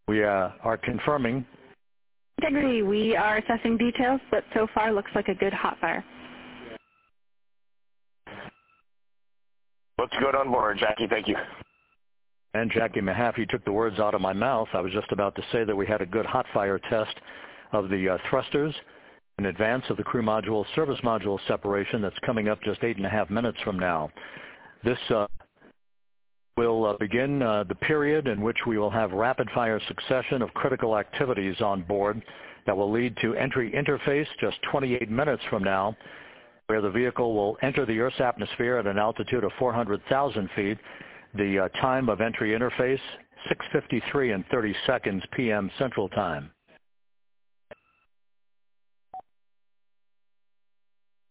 We are confirming. Integrity, we are assessing details, but so far looks like a good hot fire. Looks good on board, Jackie. Thank you. And Jackie Mahaffey took the words out of my mouth. I was just about to say that we had a good hot fire test of the thrusters in advance of the crew module service module separation that's coming up just 8.5 minutes from now. This will begin the period in which we will have rapid-fire succession of critical activities on board that will lead to entry interface just 28 minutes from now, where the vehicle will enter the Earth's atmosphere at an altitude of 400,000 feet. The time of entry interface, 6:53 and 30 seconds p.m. Central Time.